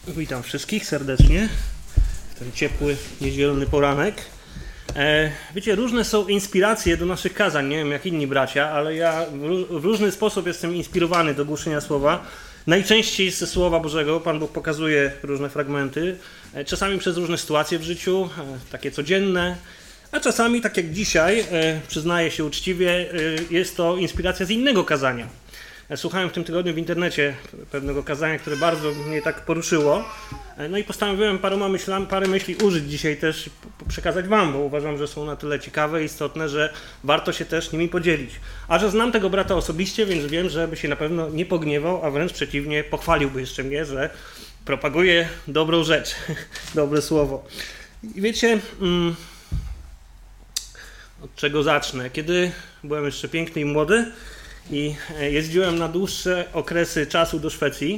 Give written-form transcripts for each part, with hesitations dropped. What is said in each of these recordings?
Witam wszystkich serdecznie w ten ciepły, niedzielny poranek. Wiecie, różne są inspiracje do naszych kazań, nie wiem jak inni bracia, ale ja w różny sposób jestem inspirowany do głoszenia słowa. Najczęściej ze Słowa Bożego Pan Bóg pokazuje różne fragmenty, czasami przez różne sytuacje w życiu, takie codzienne, a czasami, tak jak dzisiaj, przyznaję się uczciwie, jest to inspiracja z innego kazania. Słuchałem w tym tygodniu w internecie pewnego kazania, które bardzo mnie tak poruszyło. No i postanowiłem parę myśli użyć dzisiaj też, przekazać wam, bo uważam, że są na tyle ciekawe i istotne, że warto się też nimi podzielić. A że znam tego brata osobiście, więc wiem, że by się na pewno nie pogniewał, a wręcz przeciwnie, pochwaliłby jeszcze mnie, że propaguje dobrą rzecz, dobre słowo. I wiecie, od czego zacznę? Kiedy byłem jeszcze piękny i młody, i jeździłem na dłuższe okresy czasu do Szwecji,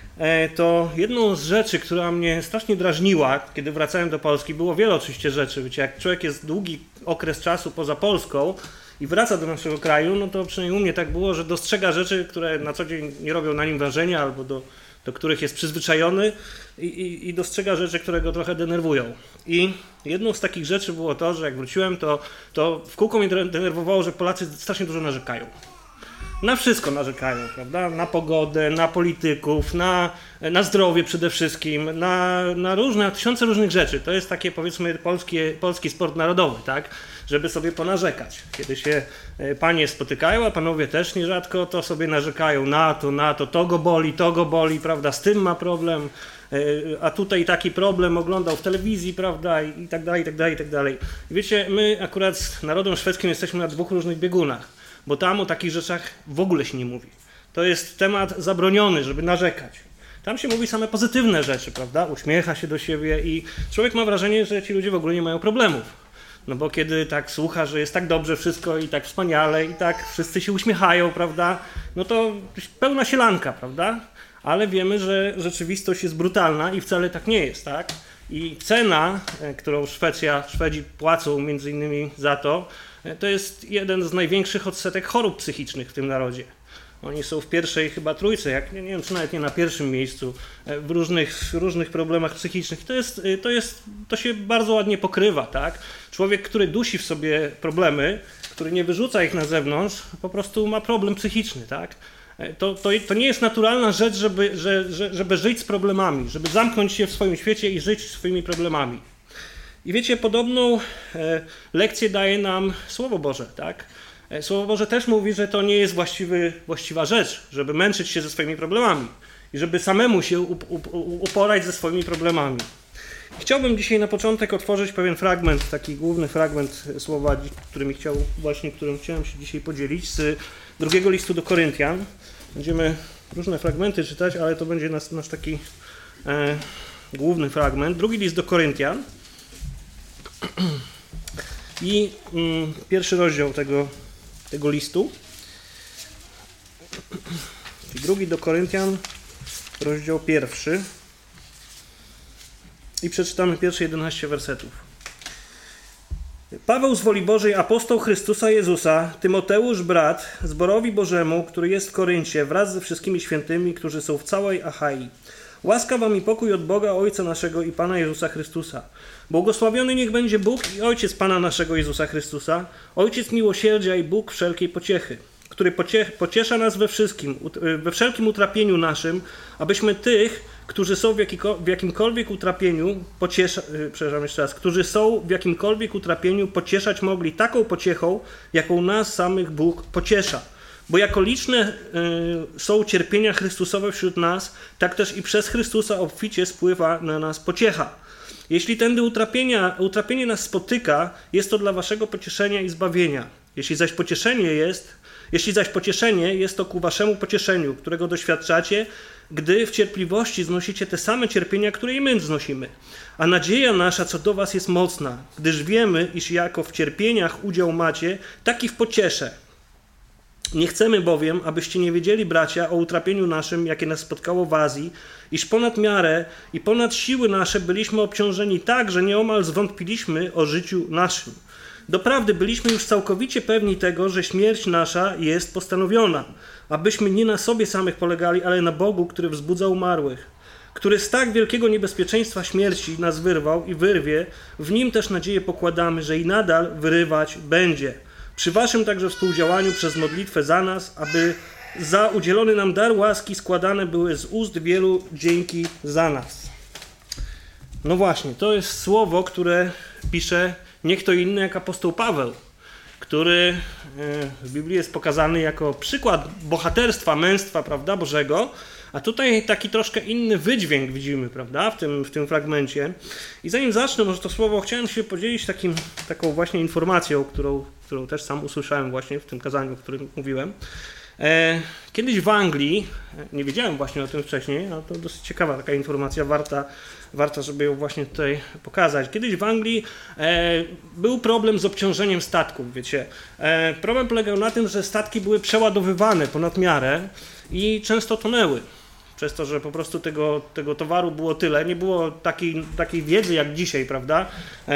to jedną z rzeczy, która mnie strasznie drażniła, kiedy wracałem do Polski, było wiele oczywiście rzeczy. Wiecie, jak człowiek jest długi okres czasu poza Polską i wraca do naszego kraju, no to przynajmniej u mnie tak było, że dostrzega rzeczy, które na co dzień nie robią na nim wrażenia albo do których jest przyzwyczajony i dostrzega rzeczy, które go trochę denerwują. I jedną z takich rzeczy było to, że jak wróciłem, to w kółko mnie denerwowało, że Polacy strasznie dużo narzekają. Na wszystko narzekają, prawda? Na pogodę, na polityków, na zdrowie przede wszystkim, na tysiące różnych rzeczy. To jest takie, powiedzmy, polski sport narodowy, tak? Żeby sobie ponarzekać. Kiedy się panie spotykają, a panowie też nierzadko, to sobie narzekają na to go boli, prawda? Z tym ma problem, a tutaj taki problem oglądał w telewizji, prawda? I tak dalej, i tak dalej, i tak dalej. I wiecie, my akurat z narodem szwedzkim jesteśmy na dwóch różnych biegunach. Bo tam o takich rzeczach w ogóle się nie mówi. To jest temat zabroniony, żeby narzekać. Tam się mówi same pozytywne rzeczy, prawda? Uśmiecha się do siebie i człowiek ma wrażenie, że ci ludzie w ogóle nie mają problemów. No bo kiedy tak słucha, że jest tak dobrze wszystko i tak wspaniale i tak wszyscy się uśmiechają, prawda? No to pełna sielanka, prawda? Ale wiemy, że rzeczywistość jest brutalna i wcale tak nie jest, tak? I cena, którą Szwedzi płacą między innymi za to jest jeden z największych odsetek chorób psychicznych w tym narodzie. Oni są w pierwszej chyba trójce, nie wiem, czy nawet nie na pierwszym miejscu, w różnych problemach psychicznych. To się bardzo ładnie pokrywa, tak? Człowiek, który dusi w sobie problemy, który nie wyrzuca ich na zewnątrz, po prostu ma problem psychiczny, tak? To nie jest naturalna rzecz, żeby żyć z problemami, żeby zamknąć się w swoim świecie i żyć swoimi problemami. I wiecie, podobną lekcję daje nam Słowo Boże, tak? Słowo Boże też mówi, że to nie jest właściwa rzecz, żeby męczyć się ze swoimi problemami i żeby samemu się uporać ze swoimi problemami. Chciałbym dzisiaj na początek otworzyć pewien fragment, taki główny fragment słowa, którym chciałem się dzisiaj podzielić, z drugiego listu do Koryntian. Będziemy różne fragmenty czytać, ale to będzie nasz taki główny fragment. Drugi list do Koryntian. I pierwszy rozdział tego listu, czyli drugi do Koryntian, rozdział 1. I przeczytamy pierwsze 11 wersetów. Paweł z woli Bożej, apostoł Chrystusa Jezusa, Tymoteusz, brat, zborowi Bożemu, który jest w Koryncie, wraz ze wszystkimi świętymi, którzy są w całej Achai. Łaska wam i pokój od Boga Ojca naszego i Pana Jezusa Chrystusa. Błogosławiony niech będzie Bóg i Ojciec Pana naszego Jezusa Chrystusa, Ojciec miłosierdzia i Bóg wszelkiej pociechy, który pociesza nas we wszelkim utrapieniu naszym, abyśmy tych, którzy są w jakimkolwiek utrapieniu, pocieszać mogli taką pociechą, jaką nas samych Bóg pociesza. Bo jako liczne są cierpienia Chrystusowe wśród nas, tak też i przez Chrystusa obficie spływa na nas pociecha. Jeśli tędy utrapienie nas spotyka, jest to dla waszego pocieszenia i zbawienia. Jeśli zaś pocieszenie jest to ku waszemu pocieszeniu, którego doświadczacie, gdy w cierpliwości znosicie te same cierpienia, które i my znosimy. A nadzieja nasza co do was jest mocna, gdyż wiemy, iż jako w cierpieniach udział macie, tak i w pociesze. Nie chcemy bowiem, abyście nie wiedzieli, bracia, o utrapieniu naszym, jakie nas spotkało w Azji, iż ponad miarę i ponad siły nasze byliśmy obciążeni tak, że nieomal zwątpiliśmy o życiu naszym. Doprawdy byliśmy już całkowicie pewni tego, że śmierć nasza jest postanowiona, abyśmy nie na sobie samych polegali, ale na Bogu, który wzbudza umarłych, który z tak wielkiego niebezpieczeństwa śmierci nas wyrwał i wyrwie, w nim też nadzieję pokładamy, że i nadal wyrywać będzie. Przy waszym także współdziałaniu przez modlitwę za nas, aby za udzielony nam dar łaski składane były z ust wielu dzięki za nas. No właśnie, to jest słowo, które pisze nie kto inny jak apostoł Paweł, który w Biblii jest pokazany jako przykład bohaterstwa, męstwa, prawda, Bożego, a tutaj taki troszkę inny wydźwięk widzimy, prawda, w tym fragmencie. I zanim zacznę może to słowo, chciałem się podzielić taką właśnie informacją, którą też sam usłyszałem właśnie w tym kazaniu, o którym mówiłem. Kiedyś w Anglii, nie wiedziałem właśnie o tym wcześniej, ale to dosyć ciekawa taka informacja, warto, żeby ją właśnie tutaj pokazać. Kiedyś w Anglii był problem z obciążeniem statków, wiecie. Problem polegał na tym, że statki były przeładowywane ponad miarę i często tonęły. Przez to, że po prostu tego towaru było tyle, nie było takiej wiedzy jak dzisiaj, prawda?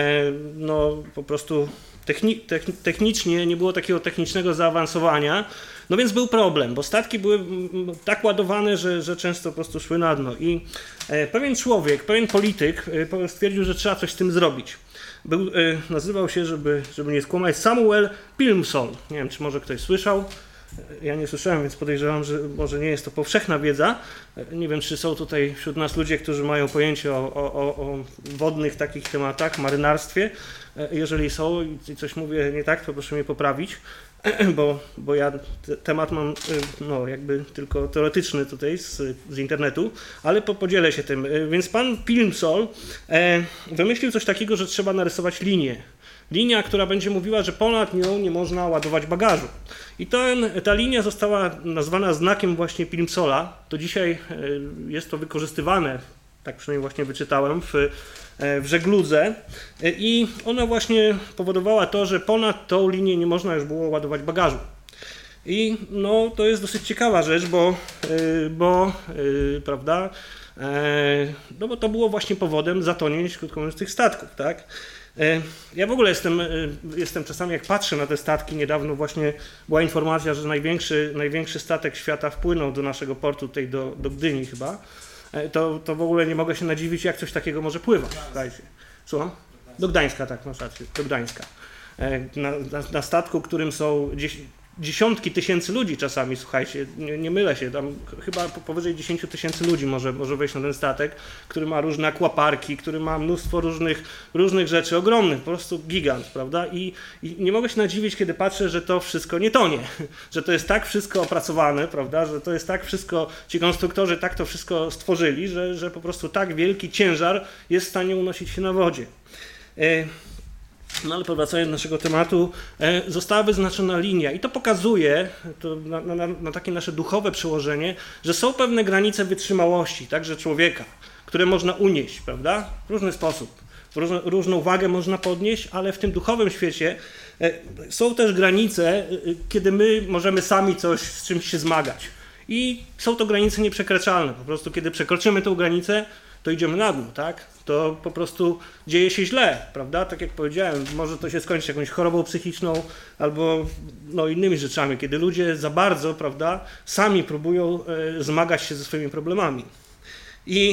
No po prostu technicznie nie było takiego technicznego zaawansowania, no więc był problem, bo statki były tak ładowane, że często po prostu szły na dno. I pewien człowiek, pewien polityk stwierdził, że trzeba coś z tym zrobić. Nazywał się, żeby nie skłamać, Samuel Plimsoll. Nie wiem, czy może ktoś słyszał. Ja nie słyszałem, więc podejrzewam, że może nie jest to powszechna wiedza. Nie wiem, czy są tutaj wśród nas ludzie, którzy mają pojęcie o wodnych takich tematach, marynarstwie. Jeżeli są i coś mówię nie tak, to proszę mnie poprawić, bo ja temat mam no, jakby tylko teoretyczny tutaj z internetu, ale podzielę się tym. Więc pan Plimsoll wymyślił coś takiego, że trzeba narysować linię. Linia, która będzie mówiła, że ponad nią nie można ładować bagażu. I ta linia została nazwana znakiem właśnie Plimsolla. Do dzisiaj jest to wykorzystywane, tak przynajmniej właśnie wyczytałem, w żegludze. I ona właśnie powodowała to, że ponad tą linię nie można już było ładować bagażu. I no, to jest dosyć ciekawa rzecz, prawda? No bo to było właśnie powodem zatonięć, krótko mówiąc, tych statków, tak? Ja w ogóle jestem czasami, jak patrzę na te statki, niedawno właśnie była informacja, że największy statek świata wpłynął do naszego portu, tutaj do Gdyni chyba, to w ogóle nie mogę się nadziwić, jak coś takiego może pływać. Słucham? Do Gdańska, tak, masz rację, do Gdańska. Na statku, którym są dziesiątki tysięcy ludzi czasami, słuchajcie, nie mylę się, tam chyba powyżej 10 tysięcy ludzi może wejść na ten statek, który ma różne akwaparki, który ma mnóstwo różnych rzeczy, ogromnych, po prostu gigant, prawda? I nie mogę się nadziwić, kiedy patrzę, że to wszystko nie tonie, że to jest tak wszystko opracowane, prawda, że to jest tak wszystko, ci konstruktorzy tak to wszystko stworzyli, że po prostu tak wielki ciężar jest w stanie unosić się na wodzie. No ale powracając do naszego tematu, została wyznaczona linia i to pokazuje, to na takie nasze duchowe przełożenie, że są pewne granice wytrzymałości, także człowieka, które można unieść, prawda? W różny sposób, różną wagę można podnieść, ale w tym duchowym świecie są też granice, kiedy my możemy sami z czymś się zmagać. I są to granice nieprzekraczalne, po prostu kiedy przekroczymy tę granicę, to idziemy na dół, tak? To po prostu dzieje się źle, prawda? Tak jak powiedziałem, może to się skończyć jakąś chorobą psychiczną albo no, innymi rzeczami, kiedy ludzie za bardzo, prawda, sami próbują zmagać się ze swoimi problemami. I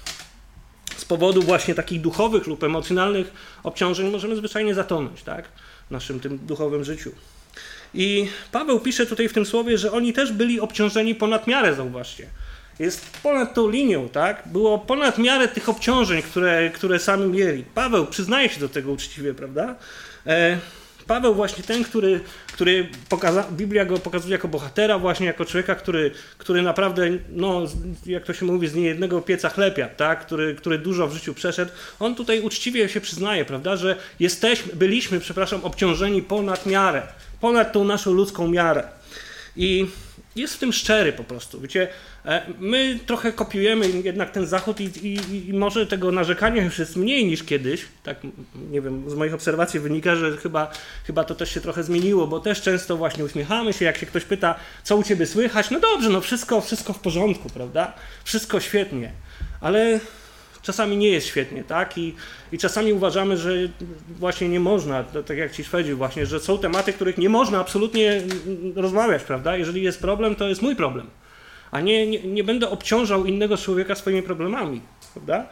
z powodu właśnie takich duchowych lub emocjonalnych obciążeń możemy zwyczajnie zatonąć, tak? W naszym tym duchowym życiu. I Paweł pisze tutaj w tym słowie, że oni też byli obciążeni ponad miarę, zauważcie. Jest ponad tą linią, tak? Było ponad miarę tych obciążeń, które sami mieli. Paweł przyznaje się do tego uczciwie, prawda? Paweł właśnie ten, który Biblia go pokazuje jako bohatera, właśnie jako człowieka, który naprawdę, no, jak to się mówi, z niejednego pieca chlepia, tak? Który dużo w życiu przeszedł. On tutaj uczciwie się przyznaje, prawda, że byliśmy, obciążeni ponad miarę, ponad tą naszą ludzką miarę. I jest w tym szczery po prostu. Wiecie, my trochę kopiujemy jednak ten Zachód i może tego narzekania już jest mniej niż kiedyś. Tak, nie wiem, z moich obserwacji wynika, że chyba to też się trochę zmieniło, bo też często właśnie uśmiechamy się, jak się ktoś pyta, co u ciebie słychać, no dobrze, no wszystko w porządku, prawda? Wszystko świetnie, ale czasami nie jest świetnie, tak? I czasami uważamy, że właśnie nie można, tak jak ci Szwedzi właśnie, że są tematy, których nie można absolutnie rozmawiać, prawda? Jeżeli jest problem, to jest mój problem. a nie będę obciążał innego człowieka swoimi problemami, prawda?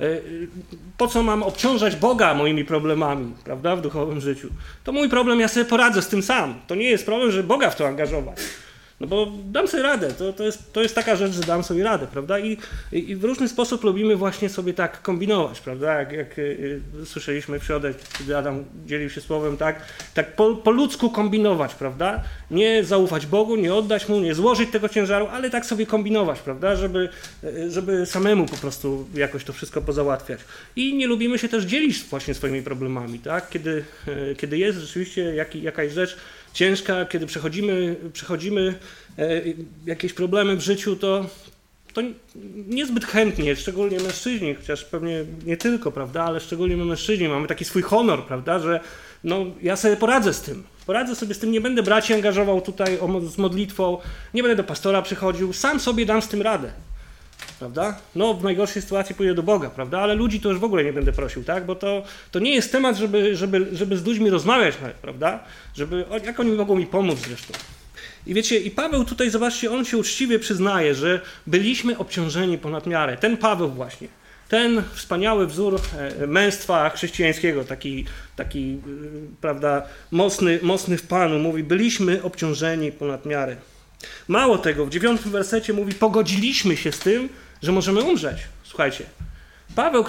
Po co mam obciążać Boga moimi problemami, prawda, w duchowym życiu? To mój problem, ja sobie poradzę z tym sam. To nie jest problem, żeby Boga w to angażować. No bo dam sobie radę, to jest taka rzecz, że dam sobie radę, prawda? I w różny sposób lubimy właśnie sobie tak kombinować, prawda? Jak słyszeliśmy w środę, kiedy Adam dzielił się słowem, tak po ludzku kombinować, prawda? Nie zaufać Bogu, nie oddać Mu, nie złożyć tego ciężaru, ale tak sobie kombinować, prawda? Żeby samemu po prostu jakoś to wszystko pozałatwiać. I nie lubimy się też dzielić właśnie swoimi problemami, tak? Kiedy jest rzeczywiście jakaś rzecz ciężka, kiedy przechodzimy jakieś problemy w życiu, to niezbyt chętnie, szczególnie mężczyźni, chociaż pewnie nie tylko, prawda, ale szczególnie my mężczyźni mamy taki swój honor, prawda, że no, ja sobie poradzę z tym. Poradzę sobie z tym, nie będę braci angażował tutaj z modlitwą, nie będę do pastora przychodził, sam sobie dam z tym radę. Prawda? No, w najgorszej sytuacji pójdę do Boga, prawda? Ale ludzi to już w ogóle nie będę prosił, tak? Bo to nie jest temat, żeby z ludźmi rozmawiać, prawda? Jak oni mogą mi pomóc zresztą. I wiecie, i Paweł tutaj, zobaczcie, on się uczciwie przyznaje, że byliśmy obciążeni ponad miarę. Ten Paweł właśnie, ten wspaniały wzór męstwa chrześcijańskiego, taki prawda, mocny w Panu, mówi, byliśmy obciążeni ponad miarę. Mało tego, w 9 wersecie mówi, pogodziliśmy się z tym, że możemy umrzeć. Słuchajcie, Paweł,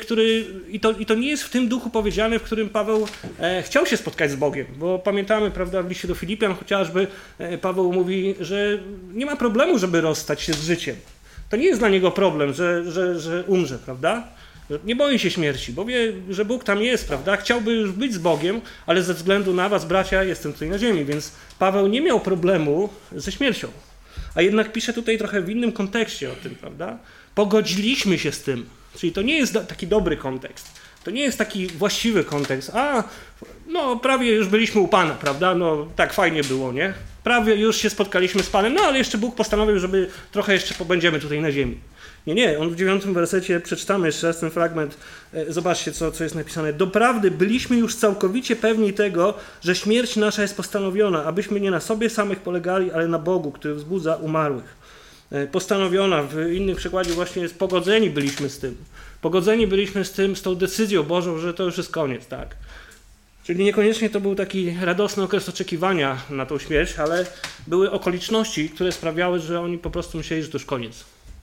i to nie jest w tym duchu powiedziane, w którym Paweł chciał się spotkać z Bogiem, bo pamiętamy, prawda, w liście do Filipian chociażby Paweł mówi, że nie ma problemu, żeby rozstać się z życiem. To nie jest dla niego problem, że umrze, prawda? Nie boi się śmierci, bo wie, że Bóg tam jest, prawda? Chciałby już być z Bogiem, ale ze względu na was, bracia, jestem tutaj na ziemi, więc Paweł nie miał problemu ze śmiercią. A jednak pisze tutaj trochę w innym kontekście o tym, prawda? Pogodziliśmy się z tym. Czyli to nie jest taki dobry kontekst. To nie jest taki właściwy kontekst. No prawie już byliśmy u Pana, prawda? No tak fajnie było, nie? Prawie już się spotkaliśmy z Panem, no ale jeszcze Bóg postanowił, żeby trochę jeszcze pobędziemy tutaj na ziemi. Nie, on w 9 wersecie, przeczytamy jeszcze raz ten fragment, zobaczcie co jest napisane. Doprawdy byliśmy już całkowicie pewni tego, że śmierć nasza jest postanowiona, abyśmy nie na sobie samych polegali, ale na Bogu, który wzbudza umarłych. Postanowiona, w innym przykładzie właśnie jest pogodzeni byliśmy z tym. Pogodzeni byliśmy z tą decyzją Bożą, że to już jest koniec, tak. Czyli niekoniecznie to był taki radosny okres oczekiwania na tą śmierć, ale były okoliczności, które sprawiały, że oni po prostu myśleli, że to już koniec.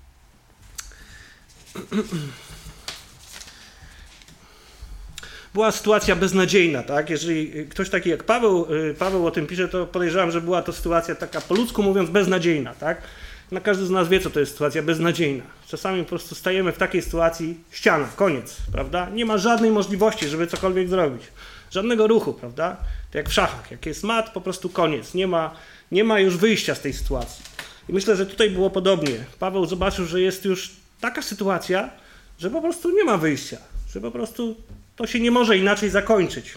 Była sytuacja beznadziejna, tak? Jeżeli ktoś taki jak Paweł o tym pisze, to podejrzewam, że była to sytuacja taka, po ludzku mówiąc, beznadziejna, tak? No każdy z nas wie, co to jest sytuacja beznadziejna. Czasami po prostu stajemy w takiej sytuacji, ściana, koniec, prawda? Nie ma żadnej możliwości, żeby cokolwiek zrobić. Żadnego ruchu, prawda? To jak w szachach, jak jest mat, po prostu koniec. Nie ma już wyjścia z tej sytuacji. I myślę, że tutaj było podobnie. Paweł zobaczył, że jest już taka sytuacja, że po prostu nie ma wyjścia. Że po prostu to się nie może inaczej zakończyć.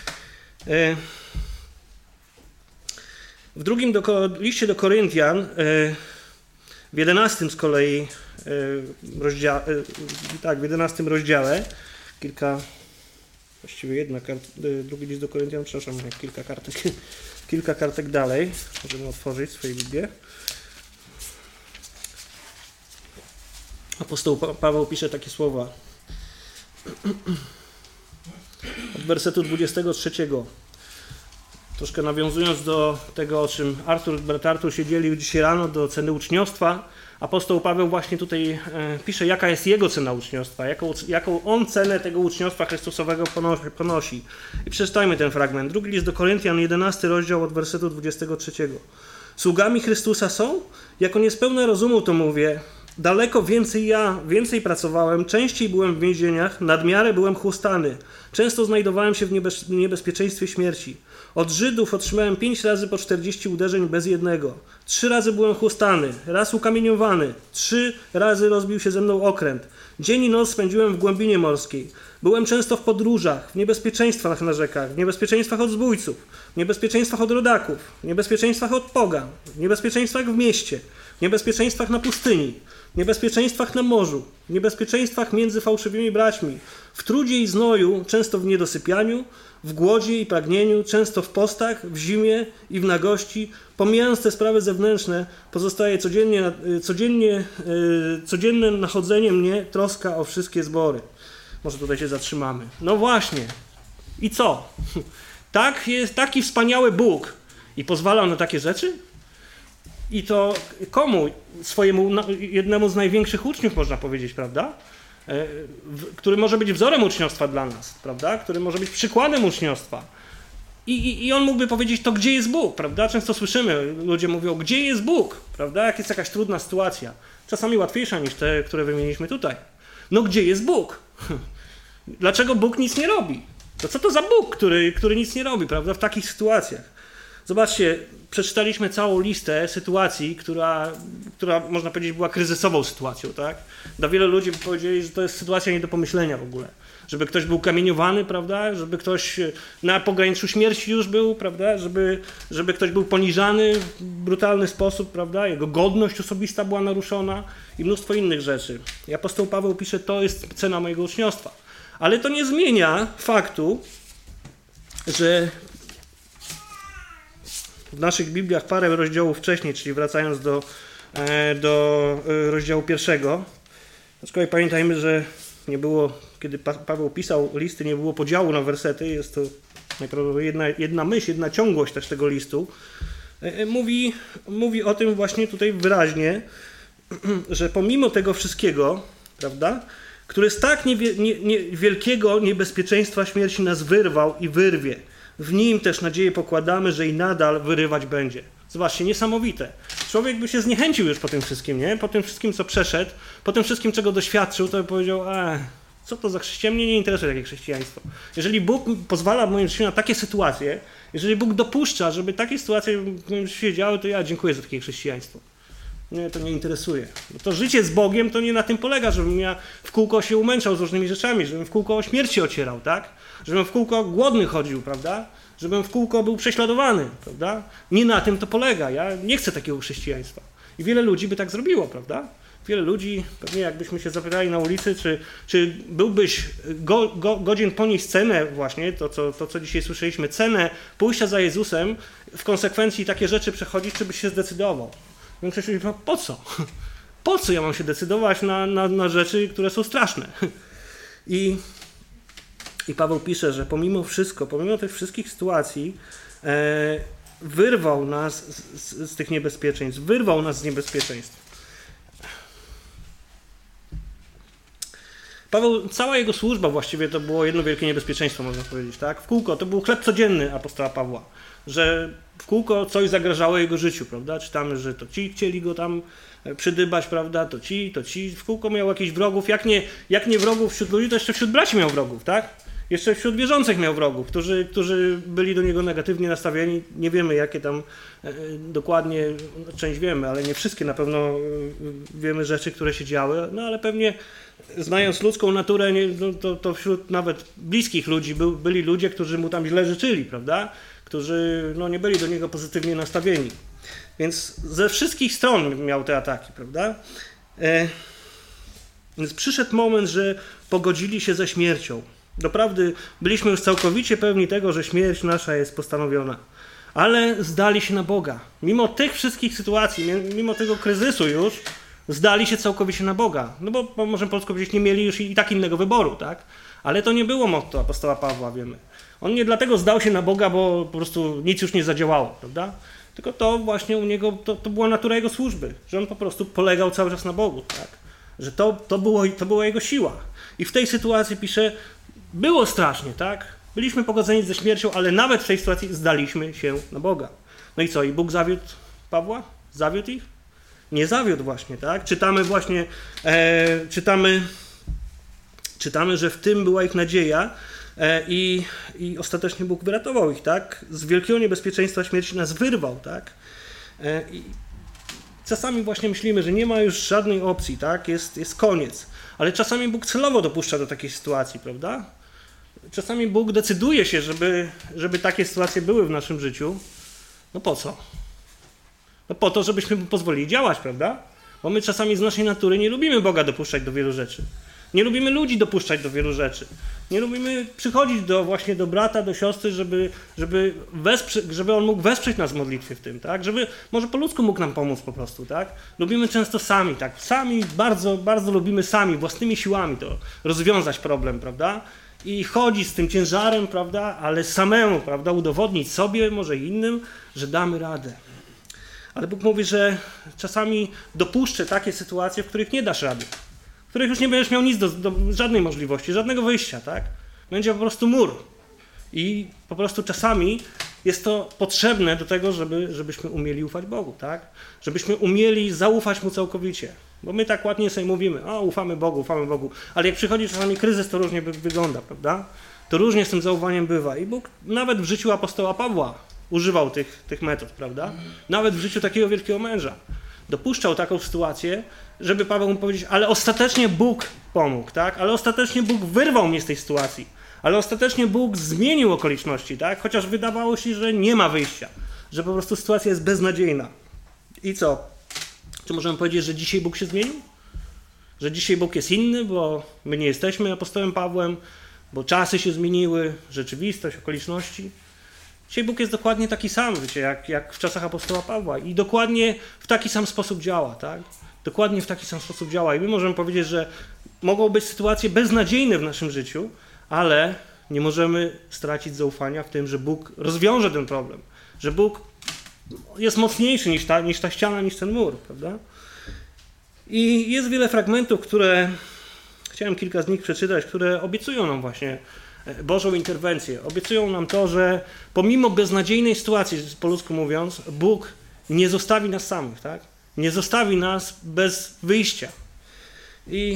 W drugim liście do Koryntian, w 11 z kolei w 11 rozdziale, drugi list do Koryntian, przepraszam, kilka kartek dalej, możemy otworzyć swoje Biblię. Apostoł Paweł pisze takie słowa od wersetu 23. Troszkę nawiązując do tego, o czym brat Artur się dzielił dzisiaj rano, do ceny uczniostwa, apostoł Paweł właśnie tutaj pisze, jaka jest jego cena uczniostwa, jaką on cenę tego uczniostwa Chrystusowego ponosi. I przeczytajmy ten fragment. Drugi list do Koryntian, 11 rozdział od wersetu 23. Sługami Chrystusa są? Jako niespełna rozumu to mówię. Daleko więcej pracowałem, częściej byłem w więzieniach, nadmiarę byłem chłostany. Często znajdowałem się w niebezpieczeństwie śmierci. Od Żydów otrzymałem 5 razy po 40 uderzeń bez jednego. 3 razy byłem chłostany, raz ukamieniowany, 3 razy rozbił się ze mną okręt. Dzień i noc spędziłem w głębinie morskiej. Byłem często w podróżach, w niebezpieczeństwach na rzekach, w niebezpieczeństwach od zbójców, w niebezpieczeństwach od rodaków, w niebezpieczeństwach od pogan, w niebezpieczeństwach w mieście, w niebezpieczeństwach na pustyni, niebezpieczeństwach na morzu, niebezpieczeństwach między fałszywymi braćmi, w trudzie i znoju, często w niedosypianiu, w głodzie i pragnieniu, często w postach, w zimie i w nagości. Pomijając te sprawy zewnętrzne, pozostaje codzienne nachodzenie mnie troska o wszystkie zbory. Może tutaj się zatrzymamy. No właśnie. I co? Tak, jest taki wspaniały Bóg i pozwalał na takie rzeczy? I to komu? Swojemu jednemu z największych uczniów, można powiedzieć, prawda? Który może być wzorem uczniostwa dla nas, prawda? Który może być przykładem uczniostwa. I on mógłby powiedzieć, to gdzie jest Bóg, prawda? Często słyszymy, ludzie mówią, gdzie jest Bóg, prawda? Jak jest jakaś trudna sytuacja. Czasami łatwiejsza niż te, które wymieniliśmy tutaj. No gdzie jest Bóg? Dlaczego Bóg nic nie robi? To co to za Bóg, który nic nie robi, prawda? W takich sytuacjach. Zobaczcie, przeczytaliśmy całą listę sytuacji, która można powiedzieć była kryzysową sytuacją, tak? Dla wielu ludzi powiedzieli, że to jest sytuacja nie do pomyślenia w ogóle. Żeby ktoś był kamieniowany, prawda? Żeby ktoś na pograniczu śmierci już był, prawda? Żeby ktoś był poniżany w brutalny sposób, prawda? Jego godność osobista była naruszona i mnóstwo innych rzeczy. I apostoł Paweł pisze, to jest cena mojego uczniostwa. Ale to nie zmienia faktu, że w naszych Bibliach parę rozdziałów wcześniej, czyli wracając do rozdziału 1, aczkolwiek pamiętajmy, że nie było, kiedy Paweł pisał listy, nie było podziału na wersety, jest to najprawdopodobniej jedna myśl, jedna ciągłość też tego listu, mówi o tym właśnie tutaj wyraźnie, że pomimo tego wszystkiego, prawda, który z tak wielkiego niebezpieczeństwa śmierci nas wyrwał i wyrwie, w nim też nadzieję pokładamy, że i nadal wyrywać będzie. Zobaczcie, niesamowite. Człowiek by się zniechęcił już po tym wszystkim, nie? Po tym wszystkim, co przeszedł, po tym wszystkim, czego doświadczył, to by powiedział, co to za chrześcijaństwo? Mnie nie interesuje takie chrześcijaństwo. Jeżeli Bóg pozwala w moim życiu na takie sytuacje, jeżeli Bóg dopuszcza, żeby takie sytuacje w moim życiu się działy, to ja dziękuję za takie chrześcijaństwo. Mnie to nie interesuje. Bo to życie z Bogiem to nie na tym polega, żebym ja w kółko się umęczał z różnymi rzeczami, żebym w kółko o śmierci ocierał, tak? Żebym w kółko głodny chodził, prawda? Żebym w kółko był prześladowany, prawda? Nie na tym to polega. Ja nie chcę takiego chrześcijaństwa. I wiele ludzi by tak zrobiło, prawda? Wiele ludzi, pewnie jakbyśmy się zapytali na ulicy, czy byłbyś godzien ponieść cenę właśnie, to co dzisiaj słyszeliśmy, cenę pójścia za Jezusem, w konsekwencji takie rzeczy przechodzić, czy byś się zdecydował? Większość ludzi mówi, po co? Po co ja mam się decydować na rzeczy, które są straszne? I Paweł pisze, że pomimo wszystko, pomimo tych wszystkich sytuacji, wyrwał nas z tych niebezpieczeństw, wyrwał nas z niebezpieczeństw. Paweł, cała jego służba właściwie to było jedno wielkie niebezpieczeństwo, można powiedzieć, tak? W kółko, to był chleb codzienny apostoła Pawła, że w kółko coś zagrażało jego życiu, prawda? Czytamy, że to ci chcieli go tam przydybać, prawda? To ci. W kółko miał jakichś wrogów. Jak nie wrogów wśród ludzi, to jeszcze wśród braci miał wrogów, tak? Jeszcze wśród wierzących miał wrogów, którzy byli do niego negatywnie nastawieni. Nie wiemy, jakie tam dokładnie, część wiemy, ale nie wszystkie na pewno wiemy rzeczy, które się działy. No ale pewnie znając ludzką naturę, to wśród nawet bliskich ludzi byli ludzie, którzy mu tam źle życzyli, prawda? Którzy nie byli do niego pozytywnie nastawieni. Więc ze wszystkich stron miał te ataki, prawda? Więc przyszedł moment, że pogodzili się ze śmiercią. Doprawdy byliśmy już całkowicie pewni tego, że śmierć nasza jest postanowiona. Ale zdali się na Boga. Mimo tych wszystkich sytuacji, mimo tego kryzysu już, zdali się całkowicie na Boga. No bo możemy polsko powiedzieć, nie mieli już i tak innego wyboru, tak? Ale to nie było motto apostoła Pawła, wiemy. On nie dlatego zdał się na Boga, bo po prostu nic już nie zadziałało, prawda? Tylko to właśnie u niego, to była natura jego służby, że on po prostu polegał cały czas na Bogu, tak? Że to była jego siła. I w tej sytuacji pisze, było strasznie, tak? Byliśmy pogodzeni ze śmiercią, ale nawet w tej sytuacji zdaliśmy się na Boga. No i co? I Bóg zawiódł Pawła? Zawiódł ich? Nie zawiódł właśnie, tak? Czytamy, że w tym była ich nadzieja i ostatecznie Bóg wyratował ich, tak? Z wielkiego niebezpieczeństwa śmierci nas wyrwał, tak? I czasami właśnie myślimy, że nie ma już żadnej opcji, tak? Jest koniec. Ale czasami Bóg celowo dopuszcza do takiej sytuacji, prawda? Czasami Bóg decyduje się, żeby takie sytuacje były w naszym życiu. No po co? No po to, żebyśmy mu pozwolili działać, prawda? Bo my czasami z naszej natury nie lubimy Boga dopuszczać do wielu rzeczy. Nie lubimy ludzi dopuszczać do wielu rzeczy. Nie lubimy przychodzić właśnie do brata, do siostry, żeby on mógł wesprzeć nas w modlitwie w tym, tak? Żeby może po ludzku mógł nam pomóc po prostu, tak? Lubimy często sami, tak? Sami, bardzo, bardzo lubimy sami, własnymi siłami to rozwiązać problem, prawda? I chodzić z tym ciężarem, prawda? Ale samemu, prawda? Udowodnić sobie, może innym, że damy radę. Ale Bóg mówi, że czasami dopuszczę takie sytuacje, w których nie dasz rady. W których już nie będziesz miał nic do żadnej możliwości, żadnego wyjścia, tak? Będzie po prostu mur. I po prostu czasami jest to potrzebne do tego, żebyśmy umieli ufać Bogu, tak? Żebyśmy umieli zaufać Mu całkowicie. Bo my tak ładnie sobie mówimy, ufamy Bogu, ale jak przychodzi czasami kryzys, to różnie wygląda, prawda? To różnie z tym zaufaniem bywa. I Bóg nawet w życiu apostoła Pawła używał tych metod, prawda? Nawet w życiu takiego wielkiego męża. Dopuszczał taką sytuację, żeby Paweł mu powiedzieć, ale ostatecznie Bóg pomógł, tak? Ale ostatecznie Bóg wyrwał mnie z tej sytuacji. Ale ostatecznie Bóg zmienił okoliczności, tak? Chociaż wydawało się, że nie ma wyjścia. Że po prostu sytuacja jest beznadziejna. I co? Czy możemy powiedzieć, że dzisiaj Bóg się zmienił? Że dzisiaj Bóg jest inny, bo my nie jesteśmy apostołem Pawłem, bo czasy się zmieniły, rzeczywistość, okoliczności? Dzisiaj Bóg jest dokładnie taki sam, wiecie, jak w czasach apostoła Pawła i dokładnie w taki sam sposób działa, tak? Dokładnie w taki sam sposób działa i my możemy powiedzieć, że mogą być sytuacje beznadziejne w naszym życiu, ale nie możemy stracić zaufania w tym, że Bóg rozwiąże ten problem, że Bóg jest mocniejszy niż ta ściana, niż ten mur, prawda? I jest wiele fragmentów, chciałem kilka z nich przeczytać, które obiecują nam właśnie Bożą interwencję. Obiecują nam to, że pomimo beznadziejnej sytuacji, po ludzku mówiąc, Bóg nie zostawi nas samych, tak? Nie zostawi nas bez wyjścia. I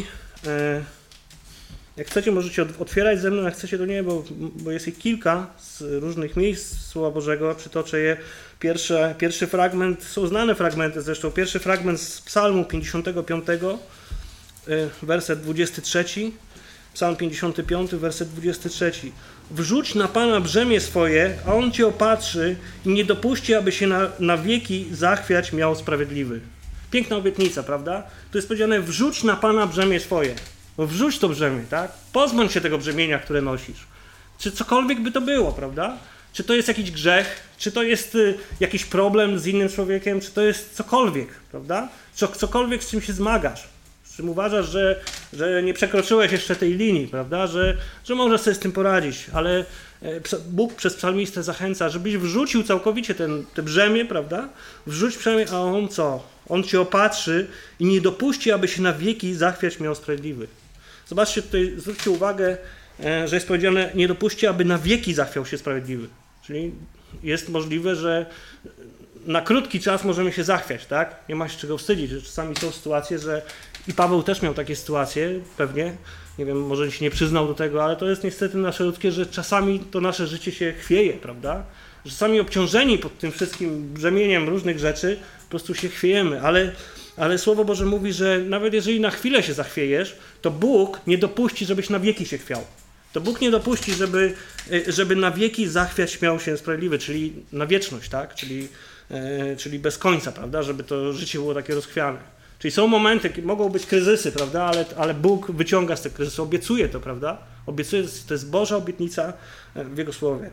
jak chcecie, możecie otwierać ze mną, jak chcecie, to nie, bo jest ich kilka z różnych miejsc Słowa Bożego. Przytoczę je. Pierwszy fragment, są znane fragmenty zresztą. Pierwszy fragment z Psalmu 55, werset 23. Psalm 55, werset 23. Wrzuć na Pana brzemię swoje, a On cię opatrzy i nie dopuści, aby się na wieki zachwiać miał sprawiedliwy. Piękna obietnica, prawda? Tu jest powiedziane, wrzuć na Pana brzemię swoje. No wrzuć to brzemię, tak? Pozbądź się tego brzemienia, które nosisz. Czy cokolwiek by to było, prawda? Czy to jest jakiś grzech? Czy to jest jakiś problem z innym człowiekiem? Czy to jest cokolwiek, prawda? Cokolwiek, z czym się zmagasz. Z czym uważasz, że nie przekroczyłeś jeszcze tej linii, prawda? Że możesz sobie z tym poradzić, ale Bóg przez psalmistę zachęca, żebyś wrzucił całkowicie te brzemię, prawda? Wrzuć brzemię, a On co? On cię opatrzy i nie dopuści, aby się na wieki zachwiać miał sprawiedliwy. Zobaczcie tutaj, zwróćcie uwagę, że jest powiedziane, nie dopuści, aby na wieki zachwiał się sprawiedliwy. Czyli jest możliwe, że na krótki czas możemy się zachwiać, tak? Nie ma się czego wstydzić, że czasami są sytuacje, że i Paweł też miał takie sytuacje, pewnie, nie wiem, może się nie przyznał do tego, ale to jest niestety nasze ludzkie, że czasami to nasze życie się chwieje, prawda? Że czasami obciążeni pod tym wszystkim brzemieniem różnych rzeczy, po prostu się chwiejemy, ale Słowo Boże mówi, że nawet jeżeli na chwilę się zachwiejesz, to Bóg nie dopuści, żebyś na wieki się chwiał. To Bóg nie dopuści, żeby na wieki zachwiać miał się sprawiedliwy, czyli na wieczność, tak? Czyli bez końca, prawda? Żeby to życie było takie rozchwiane. Czyli są momenty, mogą być kryzysy, prawda? Ale Bóg wyciąga z tych kryzysów, obiecuje to, prawda? Obiecuje, to jest Boża obietnica w Jego Słowie.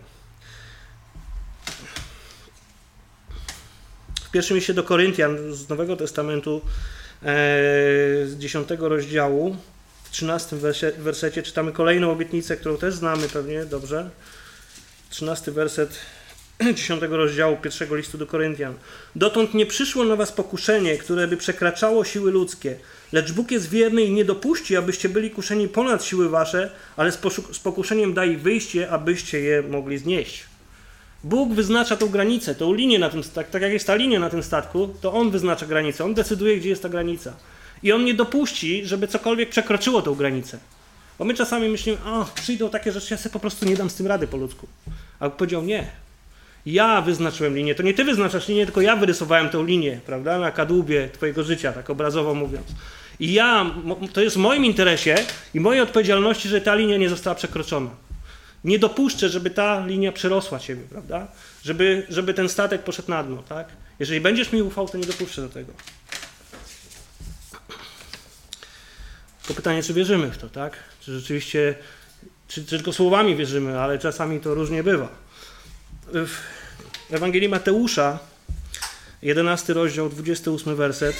W pierwszym liście do Koryntian z Nowego Testamentu, z 10 rozdziału, w 13 wersecie czytamy kolejną obietnicę, którą też znamy pewnie dobrze. 13 werset 10 rozdziału pierwszego listu do Koryntian. Dotąd nie przyszło na was pokuszenie, które by przekraczało siły ludzkie, lecz Bóg jest wierny i nie dopuści, abyście byli kuszeni ponad siły wasze, ale z pokuszeniem daje wyjście, abyście je mogli znieść. Bóg wyznacza tą granicę, tą linię na tym, tak jak jest ta linia na tym statku, to On wyznacza granicę, On decyduje, gdzie jest ta granica. I On nie dopuści, żeby cokolwiek przekroczyło tą granicę. Bo my czasami myślimy, przyjdą takie rzeczy, ja sobie po prostu nie dam z tym rady po ludzku. A Bóg powiedział, nie. Ja wyznaczyłem linię, to nie ty wyznaczasz linię, tylko ja wyrysowałem tą linię, prawda, na kadłubie twojego życia, tak obrazowo mówiąc. I to jest w moim interesie i mojej odpowiedzialności, że ta linia nie została przekroczona. Nie dopuszczę, żeby ta linia przerosła ciebie, prawda? Żeby ten statek poszedł na dno, tak? Jeżeli będziesz mi ufał, to nie dopuszczę do tego. Tylko pytanie, czy wierzymy w to, tak? Czy rzeczywiście, czy tylko słowami wierzymy, ale czasami to różnie bywa. W Ewangelii Mateusza, 11 rozdział, 28 werset.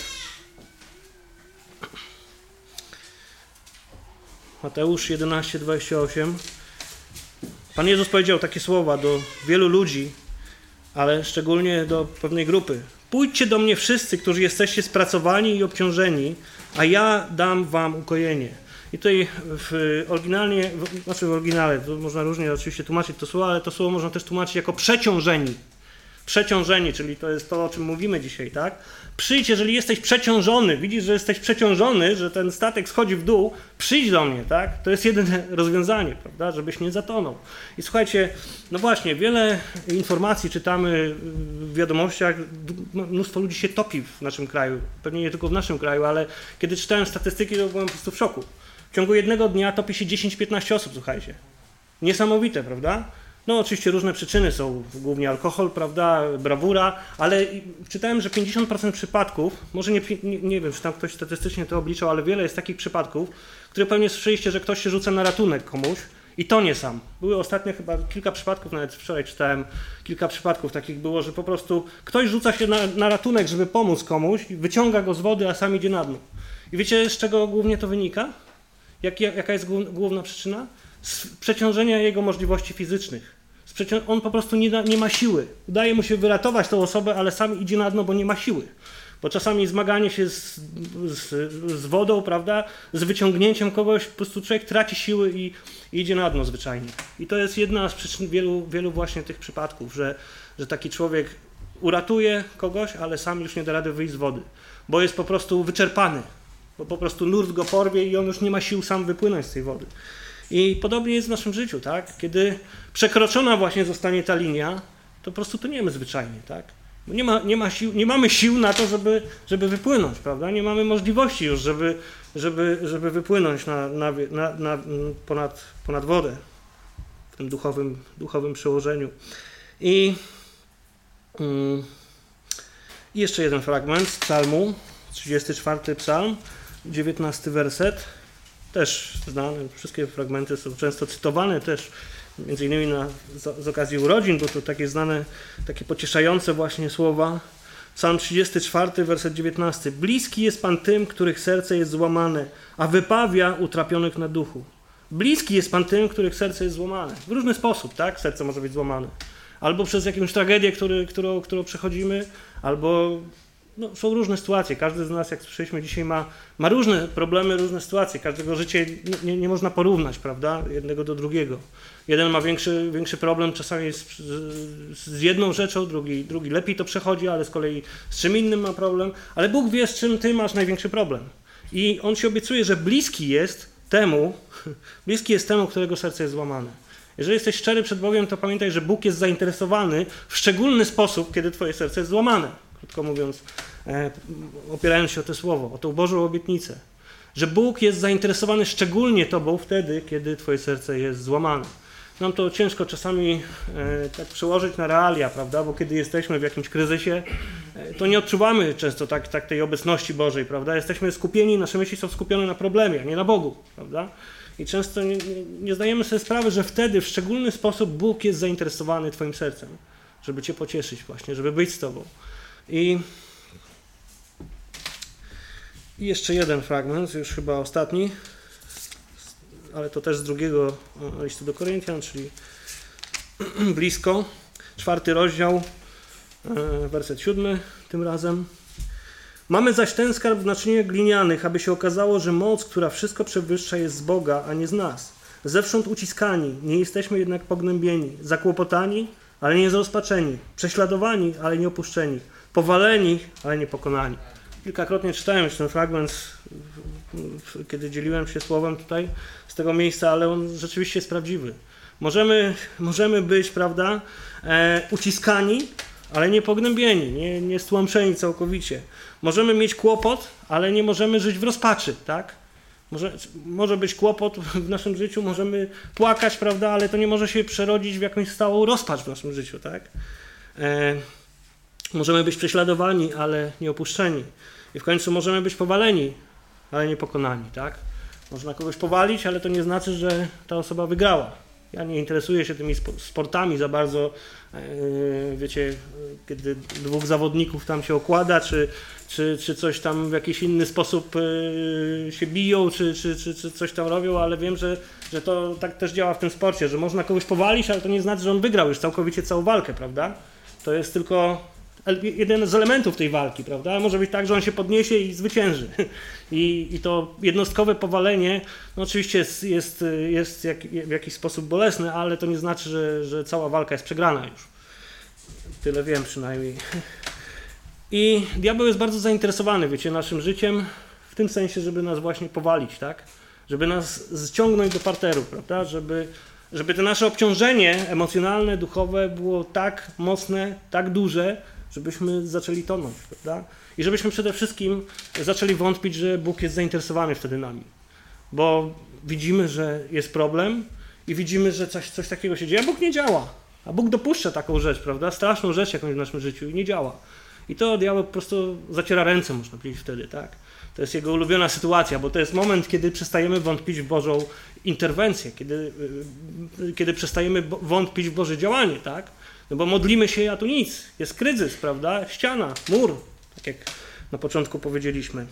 Mateusz 11, 28. Pan Jezus powiedział takie słowa do wielu ludzi, ale szczególnie do pewnej grupy. Pójdźcie do mnie wszyscy, którzy jesteście spracowani i obciążeni, a ja dam wam ukojenie. I tutaj w oryginale, to można różnie oczywiście tłumaczyć to słowo, ale to słowo można też tłumaczyć jako przeciążeni. Przeciążeni, czyli to jest to, o czym mówimy dzisiaj, tak? Przyjdź, jeżeli jesteś przeciążony, widzisz, że jesteś przeciążony, że ten statek schodzi w dół, przyjdź do mnie, tak? To jest jedyne rozwiązanie, prawda? Żebyś nie zatonął. I słuchajcie, no właśnie, wiele informacji czytamy w wiadomościach, mnóstwo ludzi się topi w naszym kraju, pewnie nie tylko w naszym kraju, ale kiedy czytałem statystyki, to byłem po prostu w szoku. W ciągu jednego dnia topi się 10-15 osób, słuchajcie. Niesamowite, prawda? No oczywiście różne przyczyny są, głównie alkohol, prawda, brawura, ale czytałem, że 50% przypadków, może nie wiem, czy tam ktoś statystycznie to obliczał, ale wiele jest takich przypadków, które pewnie słyszeliście, że ktoś się rzuca na ratunek komuś i to nie sam. Były ostatnio chyba kilka przypadków, nawet wczoraj czytałem, kilka przypadków takich było, że po prostu ktoś rzuca się na ratunek, żeby pomóc komuś, wyciąga go z wody, a sam idzie na dno. I wiecie, z czego głównie to wynika? Jaka jest główna przyczyna? Z przeciążenia jego możliwości fizycznych. On po prostu nie ma siły. Udaje mu się wyratować tą osobę, ale sam idzie na dno, bo nie ma siły. Bo czasami zmaganie się z wodą, prawda, z wyciągnięciem kogoś, po prostu człowiek traci siły i idzie na dno zwyczajnie. I to jest jedna z przyczyn wielu właśnie tych przypadków, że taki człowiek uratuje kogoś, ale sam już nie da rady wyjść z wody, bo jest po prostu wyczerpany, bo po prostu nurt go porwie i on już nie ma sił sam wypłynąć z tej wody. I podobnie jest w naszym życiu, tak? Kiedy przekroczona właśnie zostanie ta linia, to po prostu toniemy zwyczajnie, tak? Bo nie mamy sił na to, żeby wypłynąć, prawda? Nie mamy możliwości już, żeby wypłynąć ponad wodę w tym duchowym przełożeniu. I jeszcze jeden fragment z psalmu, 34 psalm, 19 werset. Też znane, wszystkie fragmenty są często cytowane też, między innymi z okazji urodzin, bo to takie znane, takie pocieszające właśnie słowa. Psalm 34, werset 19. Bliski jest Pan tym, których serce jest złamane, a wypawia utrapionych na duchu. Bliski jest Pan tym, których serce jest złamane. W różny sposób, tak? Serce może być złamane. Albo przez jakąś tragedię, którą przechodzimy, albo no, są różne sytuacje. Każdy z nas, jak słyszeliśmy dzisiaj, ma różne problemy, różne sytuacje. Każdego życie nie można porównać, prawda? Jednego do drugiego. Jeden ma większy problem czasami z jedną rzeczą, drugi lepiej to przechodzi, ale z kolei z czym innym ma problem. Ale Bóg wie, z czym ty masz największy problem. I On ci obiecuje, że bliski jest temu, którego serce jest złamane. Jeżeli jesteś szczery przed Bogiem, to pamiętaj, że Bóg jest zainteresowany w szczególny sposób, kiedy twoje serce jest złamane. Krótko mówiąc, opierając się o to słowo, o tą Bożą obietnicę. Że Bóg jest zainteresowany szczególnie tobą wtedy, kiedy twoje serce jest złamane. Nam to ciężko czasami tak przełożyć na realia, prawda? Bo kiedy jesteśmy w jakimś kryzysie, to nie odczuwamy często tak tej obecności Bożej, prawda? Jesteśmy skupieni, nasze myśli są skupione na problemie, a nie na Bogu, prawda? I często nie zdajemy sobie sprawy, że wtedy w szczególny sposób Bóg jest zainteresowany twoim sercem, żeby cię pocieszyć właśnie, żeby być z tobą. I jeszcze jeden fragment, już chyba ostatni, ale to też z drugiego listu do Koryntian, czyli blisko, 4 rozdział, werset 7 tym razem. Mamy zaś ten skarb w naczyniach glinianych, aby się okazało, że moc, która wszystko przewyższa, jest z Boga, a nie z nas. Zewsząd uciskani, nie jesteśmy jednak pognębieni, zakłopotani, ale nie zrozpaczeni, prześladowani, ale nie opuszczeni, powaleni, ale nie pokonani. Kilkakrotnie czytałem już ten fragment, kiedy dzieliłem się słowem tutaj z tego miejsca, ale on rzeczywiście jest prawdziwy. Możemy być, prawda, uciskani, ale nie pognębieni, nie stłamszeni całkowicie. Możemy mieć kłopot, ale nie możemy żyć w rozpaczy, tak? Może być kłopot w naszym życiu, możemy płakać, prawda, ale to nie może się przerodzić w jakąś stałą rozpacz w naszym życiu, tak? Możemy być prześladowani, ale nie opuszczeni. I w końcu możemy być powaleni, ale nie pokonani, tak? Można kogoś powalić, ale to nie znaczy, że ta osoba wygrała. Ja nie interesuję się tymi sportami za bardzo, wiecie, kiedy dwóch zawodników tam się okłada, czy coś tam w jakiś inny sposób się biją, czy coś tam robią, ale wiem, że to tak też działa w tym sporcie, że można kogoś powalić, ale to nie znaczy, że on wygrał już całkowicie całą walkę, prawda? To jest tylko jeden z elementów tej walki, prawda? Może być tak, że on się podniesie i zwycięży. I to jednostkowe powalenie, no oczywiście jest w jakiś sposób bolesne, ale to nie znaczy, że cała walka jest przegrana już. Tyle wiem przynajmniej. I diabeł jest bardzo zainteresowany, wiecie, naszym życiem w tym sensie, żeby nas właśnie powalić, tak? Żeby nas ściągnąć do parteru, prawda? Żeby to nasze obciążenie emocjonalne, duchowe było tak mocne, tak duże, żebyśmy zaczęli tonąć, prawda? I żebyśmy przede wszystkim zaczęli wątpić, że Bóg jest zainteresowany wtedy nami. Bo widzimy, że jest problem i widzimy, że coś takiego się dzieje, a Bóg nie działa. A Bóg dopuszcza taką rzecz, prawda? Straszną rzecz jakąś w naszym życiu i nie działa. I to diabeł po prostu zaciera ręce, można powiedzieć wtedy, tak? To jest jego ulubiona sytuacja, bo to jest moment, kiedy przestajemy wątpić w Bożą interwencję, kiedy przestajemy wątpić w Boże działanie, tak? No bo modlimy się, a tu nic. Jest kryzys, prawda? Ściana, mur, tak jak na początku powiedzieliśmy.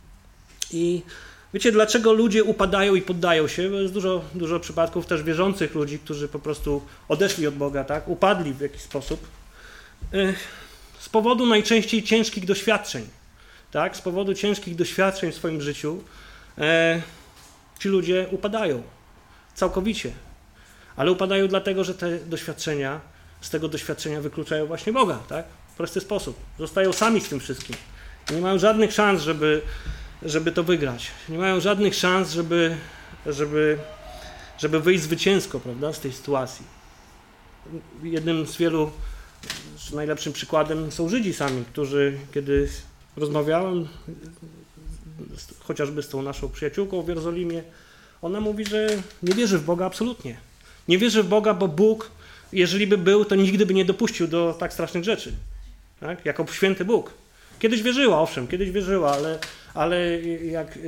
I wiecie, dlaczego ludzie upadają i poddają się? Bo jest dużo przypadków też wierzących ludzi, którzy po prostu odeszli od Boga, tak? Upadli w jakiś sposób. Z powodu najczęściej ciężkich doświadczeń. Tak? Z powodu ciężkich doświadczeń w swoim życiu ci ludzie upadają całkowicie. Ale upadają dlatego, że z tego doświadczenia wykluczają właśnie Boga. Tak? W prosty sposób. Zostają sami z tym wszystkim. Nie mają żadnych szans, żeby to wygrać. Nie mają żadnych szans, żeby wyjść zwycięsko, prawda, z tej sytuacji. Jednym z wielu, najlepszym przykładem są Żydzi sami, którzy, kiedy rozmawiałem chociażby z tą naszą przyjaciółką w Jerozolimie, ona mówi, że nie wierzy w Boga absolutnie. Nie wierzy w Boga, bo Bóg, jeżeli by był, to nigdy by nie dopuścił do tak strasznych rzeczy. Tak? Jako święty Bóg. Kiedyś wierzyła, owszem, ale jak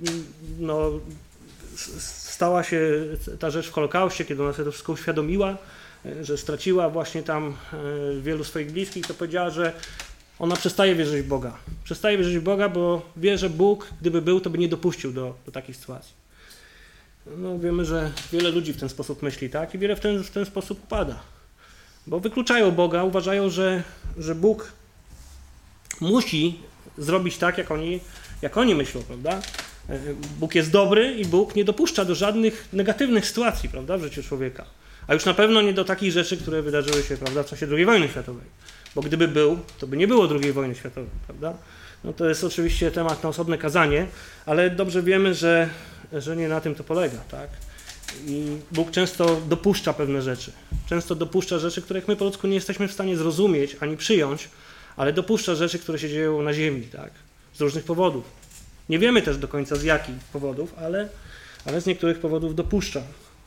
stała się ta rzecz w Holokauście, kiedy ona sobie to wszystko uświadomiła, że straciła właśnie tam wielu swoich bliskich, to powiedziała, że ona przestaje wierzyć w Boga. Przestaje wierzyć w Boga, bo wie, że Bóg, gdyby był, to by nie dopuścił do takiej sytuacji. No, wiemy, że wiele ludzi w ten sposób myśli, tak? I wiele w ten sposób upada. Bo wykluczają Boga, uważają, że Bóg musi zrobić tak, jak oni myślą, prawda? Bóg jest dobry i Bóg nie dopuszcza do żadnych negatywnych sytuacji, prawda, w życiu człowieka. A już na pewno nie do takich rzeczy, które wydarzyły się, prawda, w czasie II wojny światowej. Bo gdyby był, to by nie było II wojny światowej, prawda? No to jest oczywiście temat na osobne kazanie, ale dobrze wiemy, że nie na tym to polega, tak? I Bóg często dopuszcza pewne rzeczy. Często dopuszcza rzeczy, których my po ludzku nie jesteśmy w stanie zrozumieć ani przyjąć, ale dopuszcza rzeczy, które się dzieją na ziemi, tak? Z różnych powodów. Nie wiemy też do końca z jakich powodów, ale z niektórych powodów dopuszcza.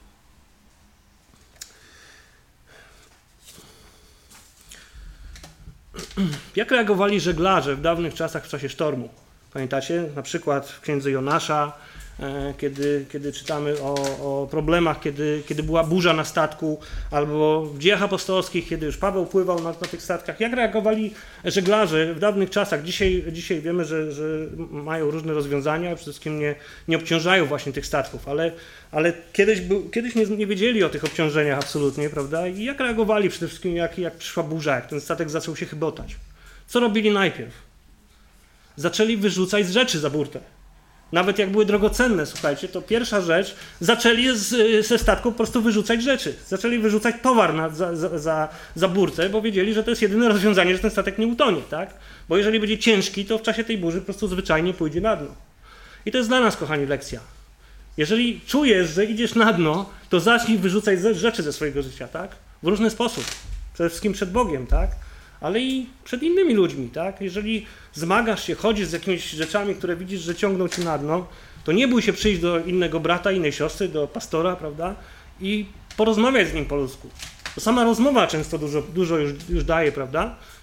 Jak reagowali żeglarze w dawnych czasach w czasie sztormu? Pamiętacie? Na przykład w księdze Jonasza, kiedy czytamy o problemach, kiedy była burza na statku, albo w Dziejach Apostolskich, kiedy już Paweł pływał na tych statkach. Jak reagowali żeglarze w dawnych czasach? Dzisiaj wiemy, że mają różne rozwiązania, przede wszystkim nie obciążają właśnie tych statków, ale kiedyś nie wiedzieli o tych obciążeniach absolutnie, prawda? I jak reagowali przede wszystkim, jak przyszła burza, jak ten statek zaczął się chybotać? Co robili najpierw? Zaczęli wyrzucać rzeczy za burtę. Nawet jak były drogocenne, słuchajcie, to pierwsza rzecz, zaczęli ze statku po prostu wyrzucać rzeczy. Zaczęli wyrzucać towar za burtę, bo wiedzieli, że to jest jedyne rozwiązanie, że ten statek nie utonie, tak? Bo jeżeli będzie ciężki, to w czasie tej burzy po prostu zwyczajnie pójdzie na dno. I to jest dla nas, kochani, lekcja. Jeżeli czujesz, że idziesz na dno, to zacznij wyrzucać rzeczy ze swojego życia, tak? W różny sposób. Przede wszystkim przed Bogiem, tak? Ale i przed innymi ludźmi, tak? Jeżeli zmagasz się, chodzisz z jakimiś rzeczami, które widzisz, że ciągną ci na dno, to nie bój się przyjść do innego brata, innej siostry, do pastora, prawda? I porozmawiać z nim po ludzku. To sama rozmowa często dużo już daje, prawda?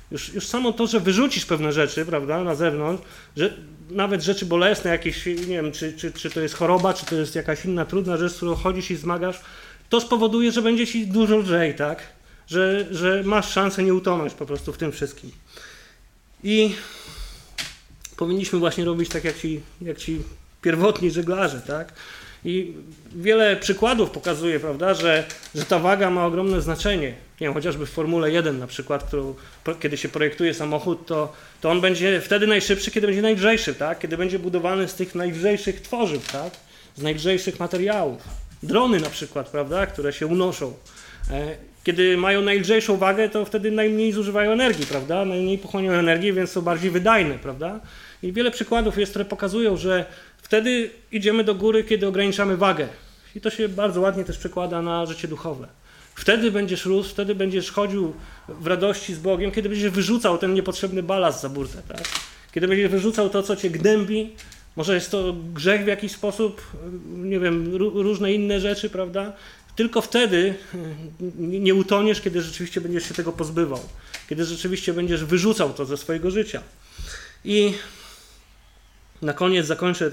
Już samo to, że wyrzucisz pewne rzeczy, prawda, na zewnątrz, że nawet rzeczy bolesne, jakieś, nie wiem, czy to jest choroba, czy to jest jakaś inna trudna rzecz, z którą chodzisz i zmagasz, to spowoduje, że będzie ci dużo lżej, tak? Że masz szansę nie utonąć po prostu w tym wszystkim. I powinniśmy właśnie robić tak, jak ci pierwotni żeglarze, tak? I wiele przykładów pokazuje, prawda, że ta waga ma ogromne znaczenie. Nie wiem, chociażby w Formule 1 na przykład, kiedy się projektuje samochód, to on będzie wtedy najszybszy, kiedy będzie najlżejszy, tak? Kiedy będzie budowany z tych najlżejszych tworzyw, tak? Z najlżejszych materiałów. Drony na przykład, prawda, które się unoszą. Kiedy mają najlżejszą wagę, to wtedy najmniej zużywają energii, prawda? Najmniej pochłaniają energii, więc są bardziej wydajne, prawda? I wiele przykładów jest, które pokazują, że wtedy idziemy do góry, kiedy ograniczamy wagę. I to się bardzo ładnie też przekłada na życie duchowe. Wtedy będziesz rósł, wtedy będziesz chodził w radości z Bogiem, kiedy będziesz wyrzucał ten niepotrzebny balast za burtę, tak? Kiedy będziesz wyrzucał to, co cię gnębi, może jest to grzech w jakiś sposób, nie wiem, różne inne rzeczy, prawda? Tylko wtedy nie utoniesz, kiedy rzeczywiście będziesz się tego pozbywał. Kiedy rzeczywiście będziesz wyrzucał to ze swojego życia. I na koniec zakończę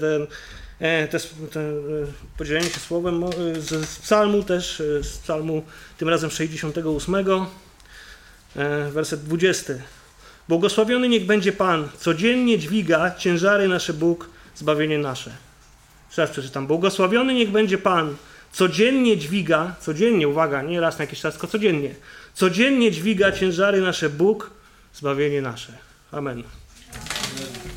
podzielenie się słowem z psalmu też, z psalmu tym razem 68, werset 20. Błogosławiony niech będzie Pan, codziennie dźwiga ciężary nasze Bóg, zbawienie nasze. Jeszcze raz przeczytam. Błogosławiony niech będzie Pan, codziennie dźwiga, codziennie, uwaga, nie raz na jakiś czas, tylko codziennie dźwiga ciężary nasze Bóg, zbawienie nasze. Amen.